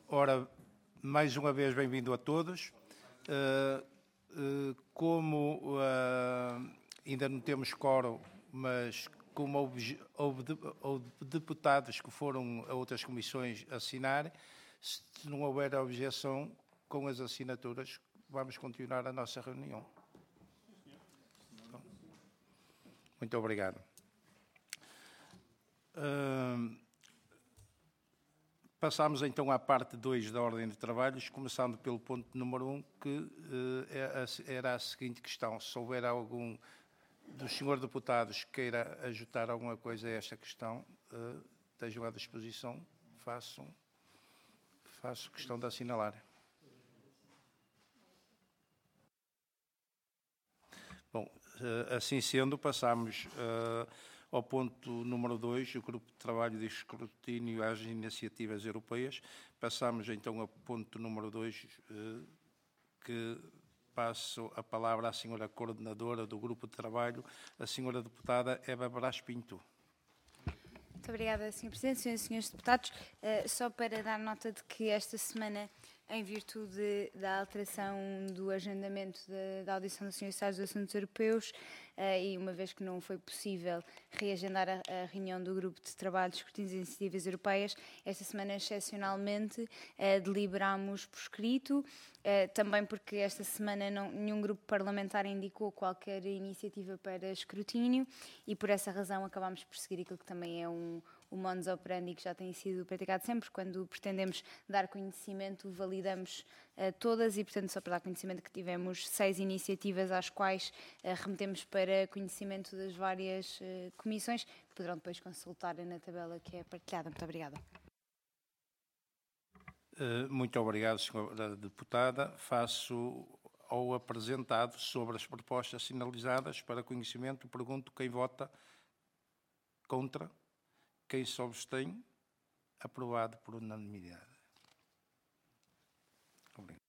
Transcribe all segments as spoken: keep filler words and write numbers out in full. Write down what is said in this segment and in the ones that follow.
Ora, mais uma vez, bem-vindo a todos. Uh, uh, como uh, ainda não temos quórum, mas como houve, houve, houve deputados que foram a outras comissões assinar, se não houver objeção com as assinaturas, vamos continuar a nossa reunião. Então, muito obrigado. Uh, Passamos então à parte dois da ordem de trabalhos, começando pelo ponto número um, que uh, era a seguinte questão. Se houver algum dos senhores deputados que queira ajudar alguma coisa a esta questão, uh, estejam à disposição, façam, faço questão de assinalar. Bom, uh, assim sendo, passamos uh, ao ponto número dois, o Grupo de Trabalho de Escrutínio às Iniciativas Europeias. Passamos então ao ponto número dois, eh, que passo a palavra à senhora Coordenadora do Grupo de Trabalho, a senhora Deputada Eva Brás Pinto. Muito obrigada, senhor Presidente, senhoras e senhores deputados. Uh, só para dar nota de que esta semana, em virtude da alteração do agendamento da, da audição do senhor Estado dos Assuntos Europeus, uh, e uma vez que não foi possível reagendar a, a reunião do Grupo de Trabalho de Escrutínio das Iniciativas Europeias, esta semana, excepcionalmente, uh, deliberámos por escrito, uh, também porque esta semana não, nenhum grupo parlamentar indicou qualquer iniciativa para escrutínio e, por essa razão, acabámos por seguir aquilo que também é um o modus operandi que já tem sido praticado sempre. Quando pretendemos dar conhecimento, validamos uh, todas e, portanto, só para dar conhecimento que tivemos seis iniciativas às quais uh, remetemos para conhecimento das várias uh, comissões, que poderão depois consultar na tabela que é partilhada. Muito obrigada. Uh, muito obrigado, senhora Deputada. Faço ao apresentado sobre as propostas sinalizadas para conhecimento. Pergunto quem vota contra. Quem se abstém, aprovado por unanimidade. Obrigado.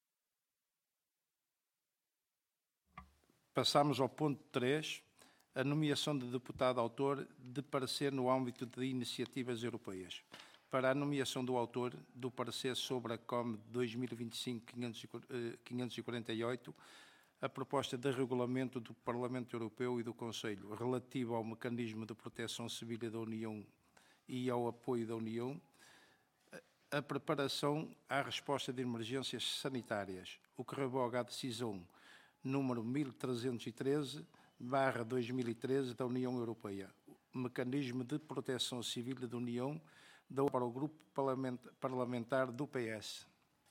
Passamos ao ponto três, a nomeação de deputado autor de parecer no âmbito de iniciativas europeias. Para a nomeação do autor do parecer sobre a C O M dois mil e vinte e cinco quinhentos e quarenta e oito, a proposta de regulamento do Parlamento Europeu e do Conselho relativa ao mecanismo de proteção civil da União e ao apoio da União, a preparação à resposta de emergências sanitárias, o que revoga a decisão número mil trezentos e treze barra dois mil e treze da União Europeia, mecanismo de proteção civil da União, dou para o grupo parlamentar do P S.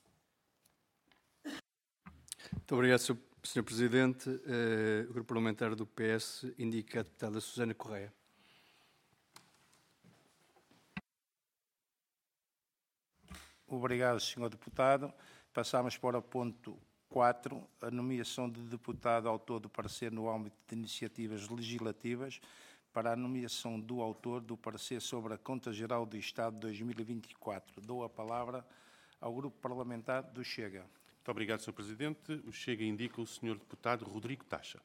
Muito obrigado, senhor Presidente. Uh, o grupo parlamentar do P S indica a deputada Susana Correia. Obrigado, senhor Deputado. Passamos para o ponto quatro, a nomeação de deputado autor do parecer no âmbito de iniciativas legislativas. Para a nomeação do autor do parecer sobre a Conta Geral do Estado de dois mil e vinte e quatro. Dou a palavra ao Grupo Parlamentar do Chega. Muito obrigado, senhor Presidente. O Chega indica o senhor Deputado Rodrigo Taxa.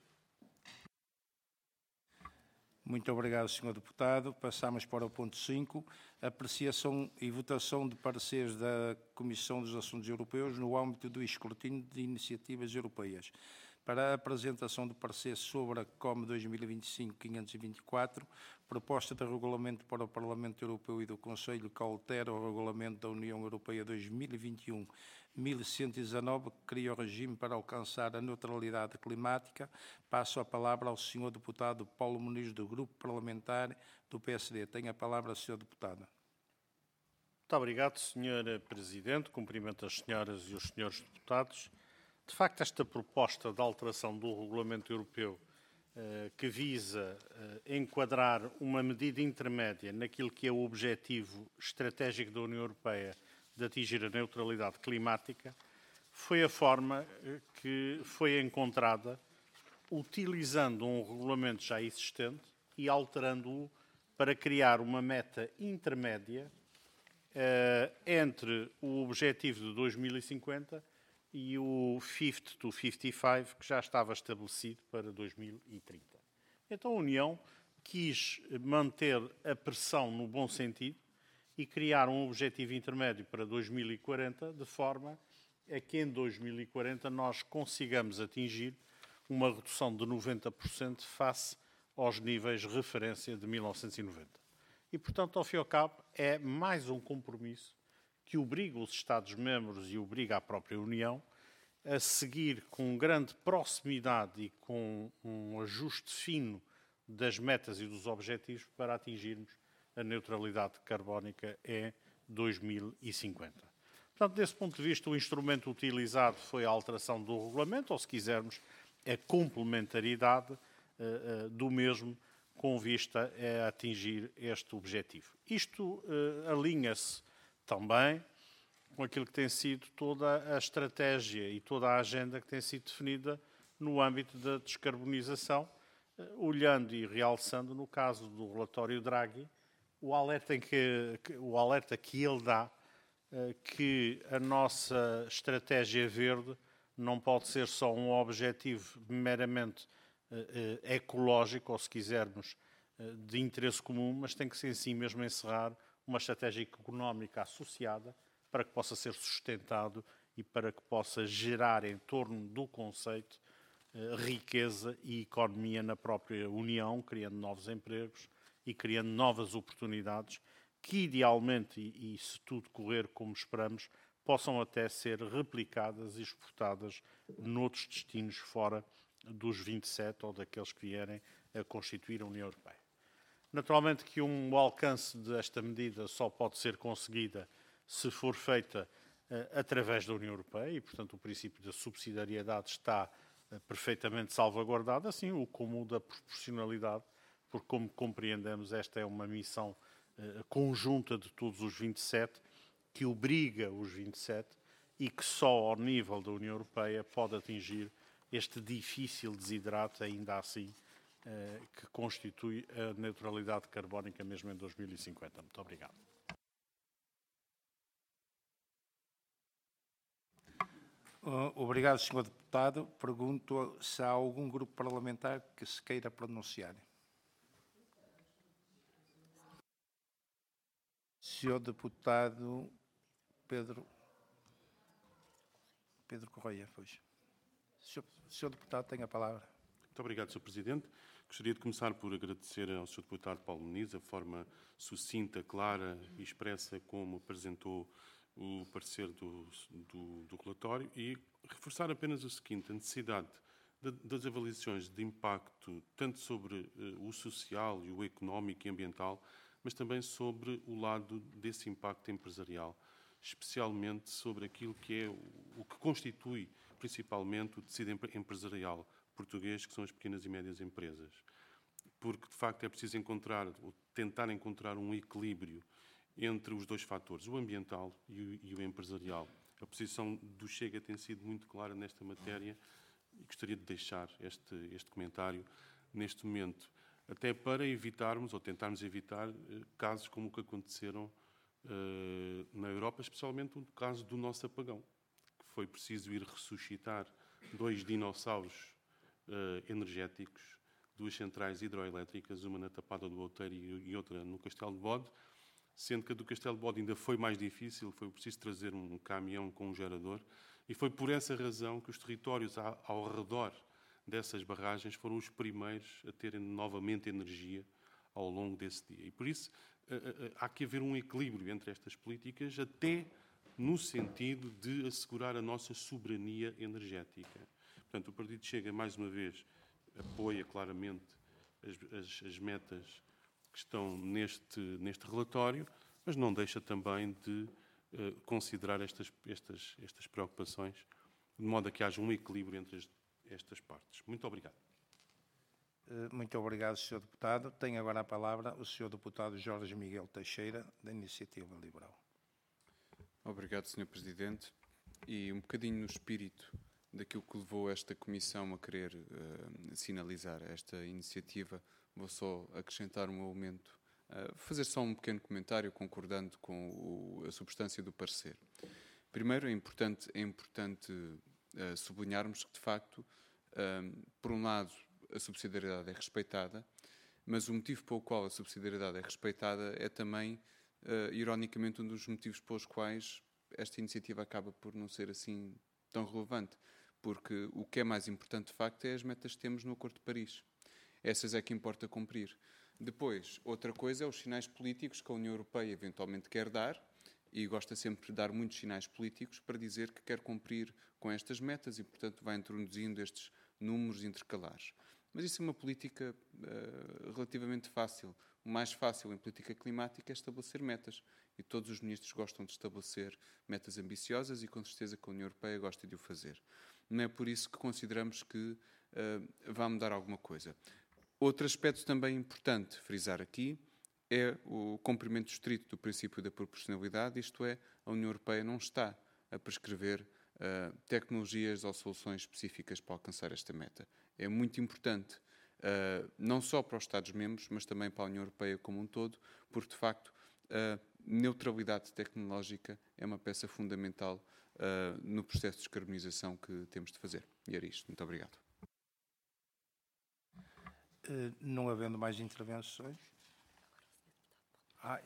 Muito obrigado, senhor Deputado. Passamos para o ponto cinco, apreciação e votação de pareceres da Comissão dos Assuntos Europeus no âmbito do escrutínio de iniciativas europeias. Para a apresentação do parecer sobre a C O M dois mil e vinte e cinco quinhentos e vinte e quatro, proposta de regulamento para o Parlamento Europeu e do Conselho que altera o regulamento da União Europeia dois mil e vinte e um mil cento e dezanove, que cria o regime para alcançar a neutralidade climática. Passo a palavra ao senhor Deputado Paulo Muniz, do Grupo Parlamentar do P S D. Tem a palavra, senhor Deputado. Muito obrigado, senhor Presidente. Cumprimento as senhoras e os senhores deputados. De facto, esta proposta de alteração do Regulamento Europeu eh, que visa eh, enquadrar uma medida intermédia naquilo que é o objetivo estratégico da União Europeia de atingir a neutralidade climática, foi a forma eh, que foi encontrada utilizando um regulamento já existente e alterando-o para criar uma meta intermédia eh, entre o objetivo de dois mil e cinquenta e o cinquenta to cinquenta e cinco, que já estava estabelecido para dois mil e trinta. Então a União quis manter a pressão no bom sentido e criar um objetivo intermédio para dois mil e quarenta, de forma a que em dois mil e quarenta nós consigamos atingir uma redução de noventa por cento face aos níveis de referência de mil novecentos e noventa. E, portanto, ao fim e ao cabo, é mais um compromisso que obriga os Estados-membros e obriga a própria União a seguir com grande proximidade e com um ajuste fino das metas e dos objetivos para atingirmos a neutralidade carbónica em dois mil e cinquenta. Portanto, desse ponto de vista, o instrumento utilizado foi a alteração do regulamento, ou, se quisermos, a complementaridade uh, uh, do mesmo com vista a atingir este objetivo. Isto uh, alinha-se também com aquilo que tem sido toda a estratégia e toda a agenda que tem sido definida no âmbito da descarbonização, uh, olhando e realçando, no caso do relatório Draghi, o alerta, em que, que, o alerta que ele dá que a nossa estratégia verde não pode ser só um objetivo meramente uh, ecológico, ou, se quisermos, uh, de interesse comum, mas tem que ser, em si mesmo, encerrar uma estratégia económica associada para que possa ser sustentado e para que possa gerar, em torno do conceito, uh, riqueza e economia na própria União, criando novos empregos e criando novas oportunidades que, idealmente, e, e se tudo correr como esperamos, possam até ser replicadas e exportadas noutros destinos fora dos vinte e sete ou daqueles que vierem a constituir a União Europeia. Naturalmente que um, o alcance desta medida só pode ser conseguida se for feita uh, através da União Europeia e, portanto, o princípio da subsidiariedade está uh, perfeitamente salvaguardado, assim como o da proporcionalidade, porque, como compreendemos, esta é uma missão conjunta de todos os vinte e sete, que obriga os vinte e sete e que só ao nível da União Europeia pode atingir este difícil desidrato, ainda assim, que constitui a neutralidade carbónica mesmo em dois mil e cinquenta. Muito obrigado. Obrigado, senhor Deputado. Pergunto se há algum grupo parlamentar que se queira pronunciar. senhor Deputado Pedro, Pedro Correia, pois. senhor senhor Deputado, tem a palavra. Muito obrigado, senhor Presidente. Gostaria de começar por agradecer ao senhor Deputado Paulo Muniz a forma sucinta, clara e expressa como apresentou o parecer do, do, do relatório e reforçar apenas o seguinte, a necessidade de, das avaliações de impacto tanto sobre uh, o social e o económico e ambiental, mas também sobre o lado desse impacto empresarial, especialmente sobre aquilo que é o, o que constitui principalmente o tecido empresarial português, que são as pequenas e médias empresas. Porque, de facto, é preciso encontrar, ou tentar encontrar um equilíbrio entre os dois fatores, o ambiental e o, e o empresarial. A posição do Chega tem sido muito clara nesta matéria e gostaria de deixar este, este comentário neste momento, até para evitarmos, ou tentarmos evitar, casos como o que aconteceram uh, na Europa, especialmente o caso do nosso apagão, que foi preciso ir ressuscitar dois dinossauros uh, energéticos, duas centrais hidroelétricas, uma na Tapada do Outeiro e outra no Castelo de Bode, sendo que a do Castelo de Bode ainda foi mais difícil, foi preciso trazer um caminhão com um gerador, e foi por essa razão que os territórios ao redor dessas barragens foram os primeiros a terem novamente energia ao longo desse dia. E por isso há que haver um equilíbrio entre estas políticas, até no sentido de assegurar a nossa soberania energética. Portanto, o Partido Chega, mais uma vez, apoia claramente as, as, as metas que estão neste, neste relatório, mas não deixa também de uh, considerar estas, estas, estas preocupações, de modo a que haja um equilíbrio entre as, estas partes. Muito obrigado. Muito obrigado, senhor Deputado. Tem agora a palavra o senhor Deputado Jorge Miguel Teixeira, da Iniciativa Liberal. Obrigado, senhor Presidente. E um bocadinho no espírito daquilo que levou esta Comissão a querer uh, sinalizar esta iniciativa, vou só acrescentar um elemento, uh, fazer só um pequeno comentário concordando com o, a substância do parecer. Primeiro, é importante, é importante uh, sublinharmos que, de facto, um, por um lado, a subsidiariedade é respeitada, mas o motivo pelo qual a subsidiariedade é respeitada é também uh, ironicamente, um dos motivos pelos quais esta iniciativa acaba por não ser assim tão relevante, porque o que é mais importante, de facto, é as metas que temos no Acordo de Paris. Essas é que importa cumprir. Depois, outra coisa é os sinais políticos que a União Europeia eventualmente quer dar, e gosta sempre de dar muitos sinais políticos para dizer que quer cumprir com estas metas e, portanto, vai introduzindo estes números intercalares. Mas isso é uma política uh, relativamente fácil. O mais fácil em política climática é estabelecer metas. E todos os ministros gostam de estabelecer metas ambiciosas e, com certeza, que a União Europeia gosta de o fazer. Não é por isso que consideramos que uh, vai mudar alguma coisa. Outro aspecto também importante frisar aqui é o cumprimento estrito do princípio da proporcionalidade, isto é, a União Europeia não está a prescrever uh, tecnologias ou soluções específicas para alcançar esta meta. É muito importante, uh, não só para os Estados-membros, mas também para a União Europeia como um todo, porque, de facto, a neutralidade tecnológica é uma peça fundamental uh, no processo de descarbonização que temos de fazer. E era isto. Muito obrigado. Uh, não havendo mais intervenções... Ah,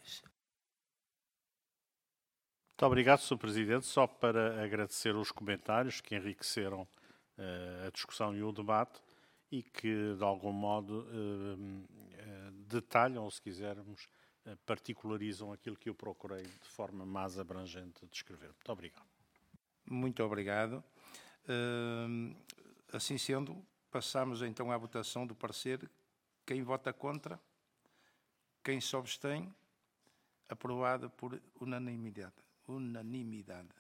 Muito obrigado, senhor Presidente. Só para agradecer os comentários que enriqueceram uh, a discussão e o debate e que, de algum modo, uh, uh, detalham, ou se quisermos, uh, particularizam aquilo que eu procurei de forma mais abrangente descrever. Muito obrigado. Muito obrigado. Uh, assim sendo, passamos então à votação do parecer. Quem vota contra? Quem se abstém? Aprovada por unanimidade. Unanimidade.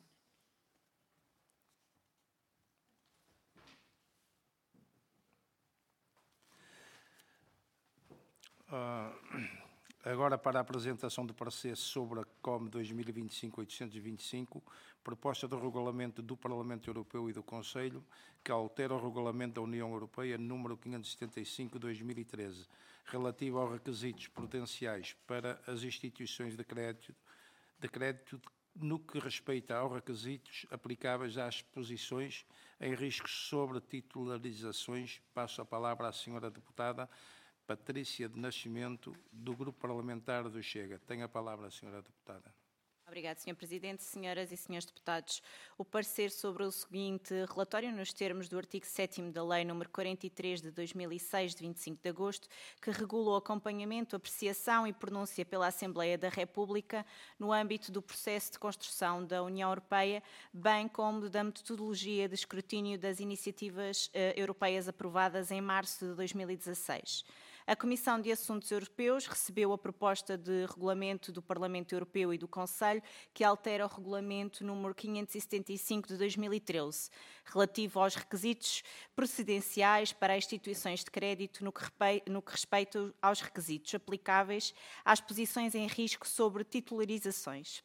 Uh, agora para a apresentação do parecer sobre a C O M dois mil e vinte e cinco oitocentos e vinte e cinco, proposta do regulamento do Parlamento Europeu e do Conselho, que altera o regulamento da União Europeia número quinhentos e setenta e cinco barra dois mil e treze, relativo aos requisitos prudenciais para as instituições de crédito, de crédito no que respeita aos requisitos aplicáveis às exposições em riscos sobre titularizações. Passo a palavra à senhora deputada Patrícia de Nascimento, do Grupo Parlamentar do Chega. Tem a palavra a senhora deputada. Obrigada, senhor Presidente. Senhoras e senhores deputados, o parecer sobre o seguinte relatório, nos termos do artigo sétimo da Lei número quarenta e três de dois mil e seis, de vinte e cinco de agosto, que regula o acompanhamento, apreciação e pronúncia pela Assembleia da República no âmbito do processo de construção da União Europeia, bem como da metodologia de escrutínio das iniciativas uh, europeias aprovadas em março de dois mil e dezasseis. A Comissão de Assuntos Europeus recebeu a proposta de regulamento do Parlamento Europeu e do Conselho que altera o regulamento número quinhentos e setenta e cinco de dois mil e treze, relativo aos requisitos precedenciais para as instituições de crédito no que, no que respeita aos requisitos aplicáveis às posições em risco sobre titularizações.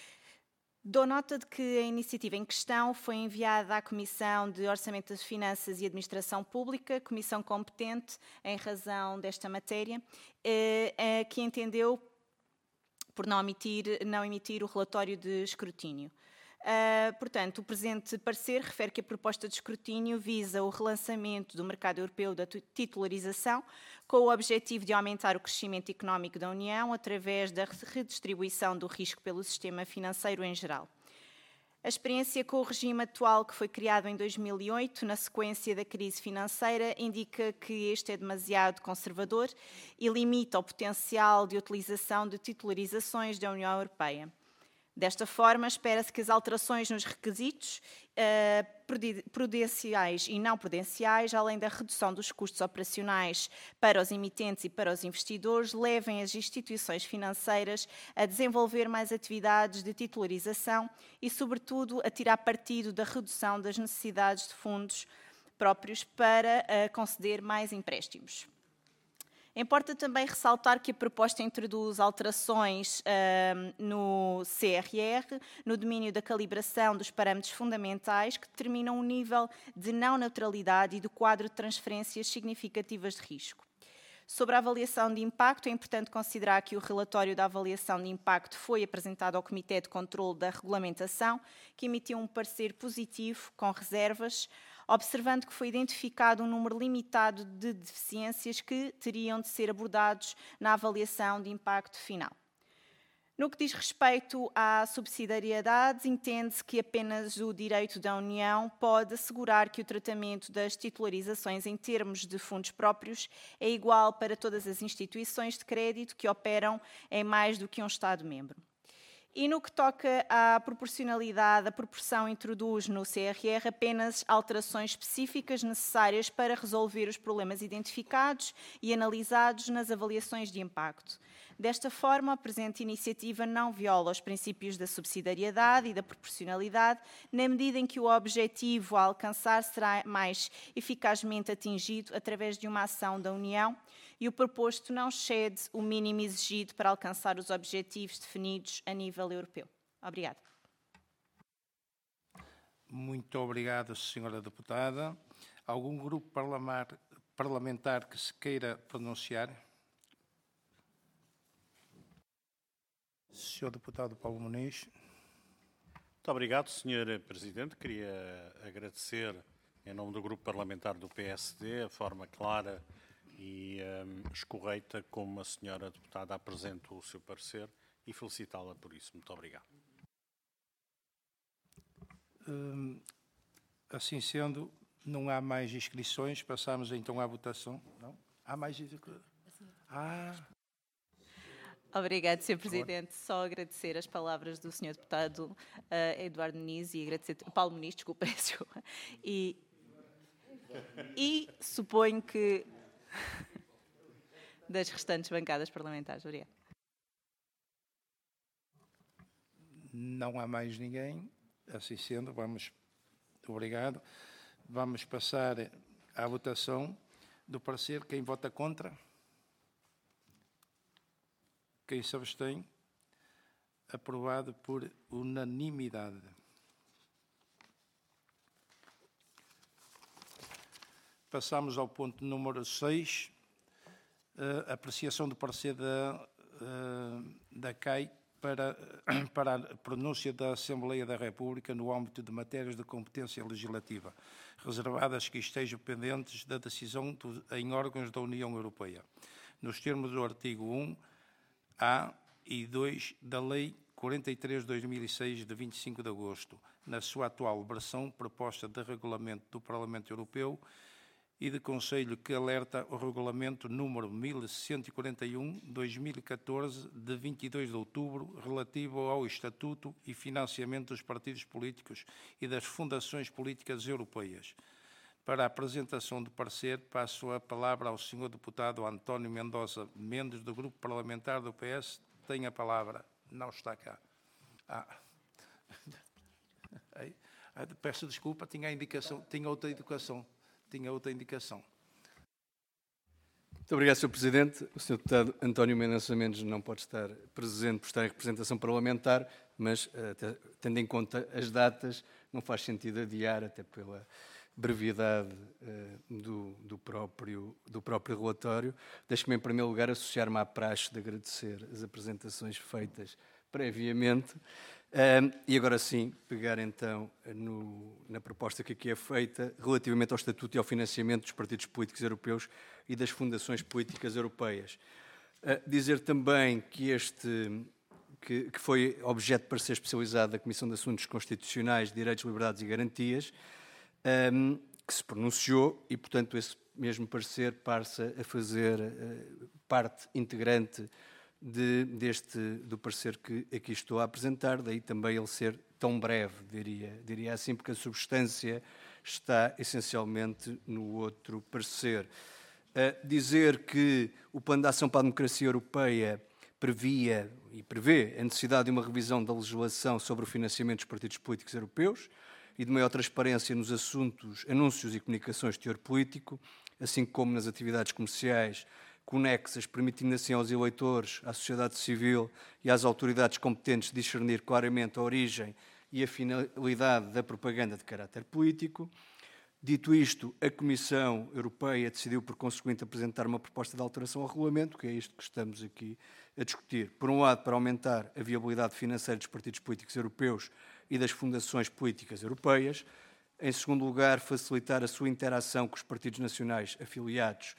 Dou nota de que a iniciativa em questão foi enviada à Comissão de Orçamento de Finanças e Administração Pública, comissão competente em razão desta matéria, que entendeu por não emitir, não emitir o relatório de escrutínio. Uh, portanto, o presente parecer refere que a proposta de escrutínio visa o relançamento do mercado europeu da titularização com o objetivo de aumentar o crescimento económico da União através da redistribuição do risco pelo sistema financeiro em geral. A experiência com o regime atual, que foi criado em dois mil e oito, na sequência da crise financeira, indica que este é demasiado conservador e limita o potencial de utilização de titularizações da União Europeia. Desta forma, espera-se que as alterações nos requisitos uh, prudenciais e não prudenciais, além da redução dos custos operacionais para os emitentes e para os investidores, levem as instituições financeiras a desenvolver mais atividades de titularização e, sobretudo, a tirar partido da redução das necessidades de fundos próprios para uh, conceder mais empréstimos. Importa também ressaltar que a proposta introduz alterações uh, no C R R, no domínio da calibração dos parâmetros fundamentais que determinam o nível de não neutralidade e do quadro de transferências significativas de risco. Sobre a avaliação de impacto, é importante considerar que o relatório da avaliação de impacto foi apresentado ao Comitê de Controlo da Regulamentação, que emitiu um parecer positivo, com reservas, observando que foi identificado um número limitado de deficiências que teriam de ser abordados na avaliação de impacto final. No que diz respeito à subsidiariedade, entende-se que apenas o direito da União pode assegurar que o tratamento das titularizações em termos de fundos próprios é igual para todas as instituições de crédito que operam em mais do que um Estado-membro. E no que toca à proporcionalidade, a proporção introduz no C R R apenas alterações específicas necessárias para resolver os problemas identificados e analisados nas avaliações de impacto. Desta forma, a presente iniciativa não viola os princípios da subsidiariedade e da proporcionalidade, na medida em que o objetivo a alcançar será mais eficazmente atingido através de uma ação da União e o proposto não excede o mínimo exigido para alcançar os objetivos definidos a nível europeu. Obrigada. Muito obrigado, senhora deputada. Algum grupo parlamentar que se queira pronunciar? senhor Deputado Paulo Muniz. Muito obrigado, senhor Presidente. Queria agradecer, em nome do Grupo Parlamentar do P S D, a forma clara e um, escorreita como a senhora deputada apresenta o seu parecer e felicitá-la por isso. Muito obrigado. Hum, assim sendo, não há mais inscrições. Passamos então à votação. Não? Há mais inscrições? Ah... Obrigado, senhor Presidente. Só agradecer as palavras do senhor Deputado uh, Eduardo Muniz e agradecer... Paulo Muniz, desculpa, desculpa. E, e suponho que... das restantes bancadas parlamentares. Obrigado. Não há mais ninguém. Assim sendo, vamos... Obrigado. Vamos passar à votação do parecer. Quem vota contra? Quem se abstém? Aprovado por unanimidade. Passamos ao ponto número seis, uh, apreciação do parecer da, uh, da C A I para, para a pronúncia da Assembleia da República no âmbito de matérias de competência legislativa, reservadas que estejam pendentes da decisão do, em órgãos da União Europeia, nos termos do artigo um, A e dois da Lei quarenta e três barra dois mil e seis, de vinte e cinco de agosto, na sua atual versão proposta de regulamento do Parlamento Europeu e de Conselho que alerta o regulamento número mil cento e quarenta e um barra dois mil e catorze, de vinte e dois de outubro, relativo ao Estatuto e Financiamento dos Partidos Políticos e das Fundações Políticas Europeias. Para a apresentação do parecer, passo a palavra ao senhor Deputado António Mendonça Mendes, do Grupo Parlamentar do P S. Tem a palavra. Não está cá. Ah. Peço desculpa, tinha a indicação, tinha outra indicação. Tinha outra indicação. Muito obrigado, senhor Presidente. O senhor Deputado António Mendonça Mendes não pode estar presente por estar em representação parlamentar, mas, até, tendo em conta as datas, não faz sentido adiar, até pela brevidade uh, do, do, próprio, do próprio relatório. Deixe-me, em primeiro lugar, associar-me à praxe de agradecer as apresentações feitas previamente uh, e agora sim pegar então no, na proposta que aqui é feita relativamente ao Estatuto e ao financiamento dos partidos políticos europeus e das fundações políticas europeias. Uh, dizer também que este... Que, que foi objeto de parecer especializado da Comissão de Assuntos Constitucionais, Direitos, Liberdades e Garantias, Um, que se pronunciou e, portanto, esse mesmo parecer passa a fazer uh, parte integrante de, deste, do parecer que aqui estou a apresentar, daí também ele ser tão breve, diria, diria assim, porque a substância está essencialmente no outro parecer. Uh, dizer que o Plano de Ação para a Democracia Europeia previa e prevê a necessidade de uma revisão da legislação sobre o financiamento dos partidos políticos europeus e de maior transparência nos assuntos, anúncios e comunicações de teor político, assim como nas atividades comerciais conexas, permitindo assim aos eleitores, à sociedade civil e às autoridades competentes discernir claramente a origem e a finalidade da propaganda de caráter político. Dito isto, a Comissão Europeia decidiu, por consequente, apresentar uma proposta de alteração ao regulamento, que é isto que estamos aqui a discutir. Por um lado, para aumentar a viabilidade financeira dos partidos políticos europeus e das fundações políticas europeias. Em segundo lugar, facilitar a sua interação com os partidos nacionais afiliados,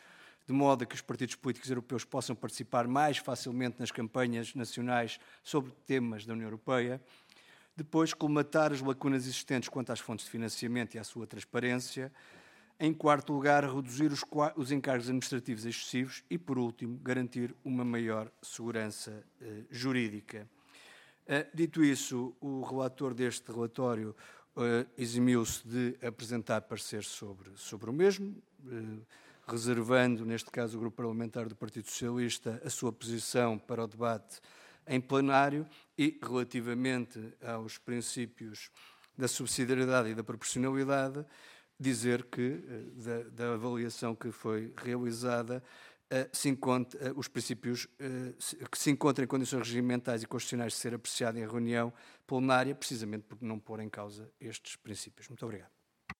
de modo a que os partidos políticos europeus possam participar mais facilmente nas campanhas nacionais sobre temas da União Europeia. Depois, colmatar as lacunas existentes quanto às fontes de financiamento e à sua transparência. Em quarto lugar, reduzir os, os encargos administrativos excessivos e, por último, garantir uma maior segurança eh, jurídica. Eh, dito isso, o relator deste relatório eh, eximiu-se de apresentar parecer sobre, sobre o mesmo, eh, reservando, neste caso, o Grupo Parlamentar do Partido Socialista, a sua posição para o debate em plenário e, relativamente aos princípios da subsidiariedade e da proporcionalidade, dizer que, da, da avaliação que foi realizada, se encontra, os princípios que se encontram em condições regimentais e constitucionais de ser apreciado em reunião plenária, precisamente por não pôr em causa estes princípios. Muito obrigado.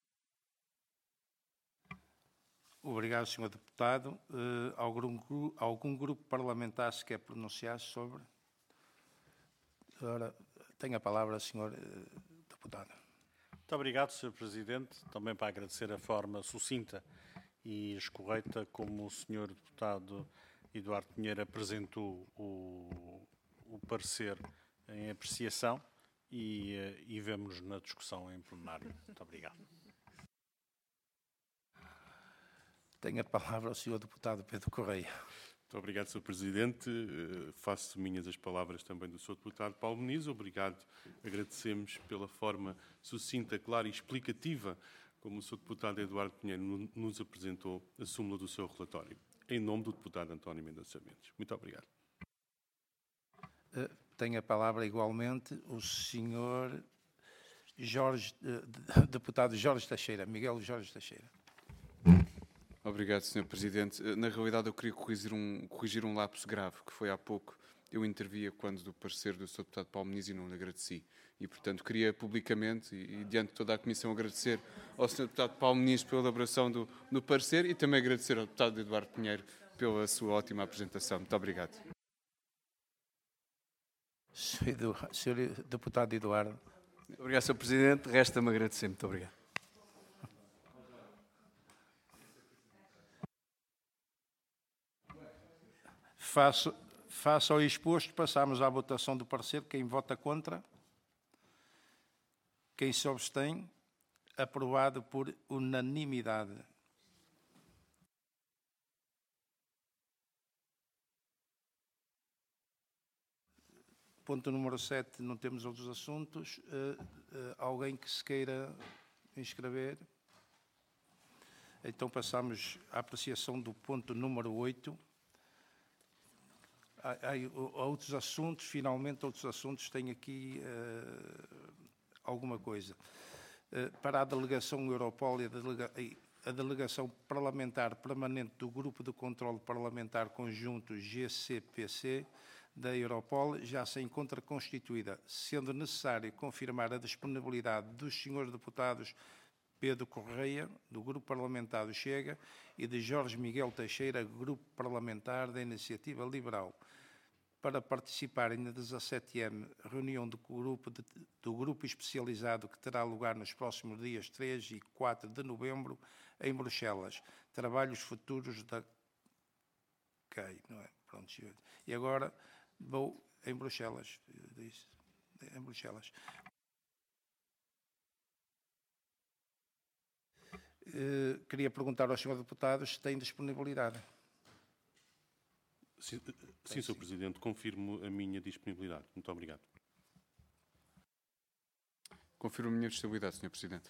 Obrigado, senhor Deputado. Uh, algum, algum grupo parlamentar se quer pronunciar sobre? Ora, tem a palavra, senhor uh, Deputado. Muito obrigado, senhor Presidente. Também para agradecer a forma sucinta e escorreita como o senhor Deputado Eduardo Pinheiro apresentou o, o parecer em apreciação e, e vemos na discussão em plenário. Muito obrigado. Tem a palavra o senhor Deputado Pedro Correia. Muito obrigado, senhor Presidente. Uh, faço minhas as palavras também do senhor Deputado Paulo Muniz. Obrigado. Agradecemos pela forma sucinta, clara e explicativa como o senhor Deputado Eduardo Pinheiro nos apresentou a súmula do seu relatório. Em nome do Deputado António Mendonça Mendes. Muito obrigado. Uh, tem a palavra igualmente o senhor Jorge, uh, Deputado Jorge Teixeira, Miguel Jorge Teixeira. Obrigado, senhor Presidente. Na realidade, eu queria corrigir um, corrigir um lapso grave, que foi há pouco. Eu intervia quando do parecer do senhor Deputado Paulo Muniz e não lhe agradeci. E, portanto, queria publicamente e, e diante de toda a Comissão agradecer ao senhor Deputado Paulo Muniz pela elaboração do, do parecer e também agradecer ao Deputado Eduardo Pinheiro pela sua ótima apresentação. Muito obrigado. senhor Deputado Eduardo. Obrigado, senhor Presidente. Resta-me agradecer. Muito obrigado. Face, face ao exposto, passamos à votação do parecer. Quem vota contra? Quem se abstém? Aprovado por unanimidade. Ponto número sete, não temos outros assuntos. Uh, uh, alguém que se queira inscrever? Então passamos à apreciação do ponto número oito. Há, há outros assuntos, finalmente outros assuntos, tem aqui uh, alguma coisa. Uh, para a delegação Europol e a, delega, a delegação parlamentar permanente do Grupo de Controlo Parlamentar Conjunto G C P C da Europol já se encontra constituída, sendo necessário confirmar a disponibilidade dos senhores deputados Pedro Correia, do Grupo Parlamentar do Chega, e de Jorge Miguel Teixeira, Grupo Parlamentar da Iniciativa Liberal, para participarem na dezassete ª reunião do grupo, de, do grupo especializado que terá lugar nos próximos dias três e quatro de novembro em Bruxelas. Trabalhos futuros da C A I, não é? Pronto, e agora vou em Bruxelas. Disse, em Bruxelas. Uh, queria perguntar aos senhores deputados se têm disponibilidade. Sim, sim, senhor Presidente, confirmo a minha disponibilidade. Muito obrigado. Confirmo a minha disponibilidade, senhor Presidente.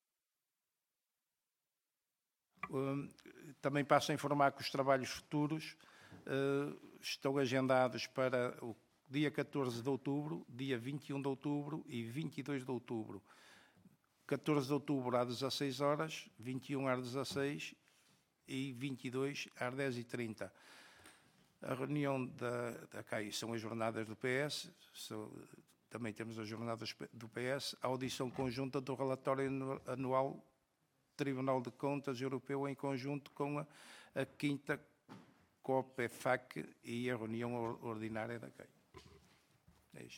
Uh, também passo a informar que os trabalhos futuros uh, estão agendados para o dia catorze de outubro, dia vinte e um de outubro e vinte e dois de outubro. catorze de outubro às dezasseis horas, vinte e um às dezasseis e vinte e dois às dez e trinta. A reunião da, da C A I são as jornadas do P S, são, também temos as jornadas do P S, a audição conjunta do relatório anual Tribunal de Contas Europeu em conjunto com a, a quinta COPEFAC e a reunião ordinária da C A I. É isto.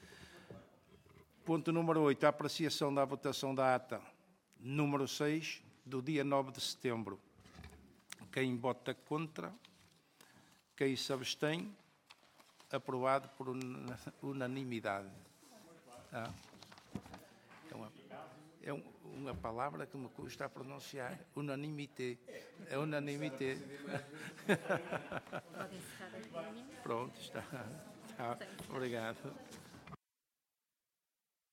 Ponto número oito, a apreciação da votação da ata número seis, do dia nove de setembro. Quem vota contra? Quem se abstém? Aprovado por unanimidade. Ah. É, uma, é um, uma palavra que me custa a pronunciar. Unanimité. É unanimité. Pronto, está. Tá. Obrigado.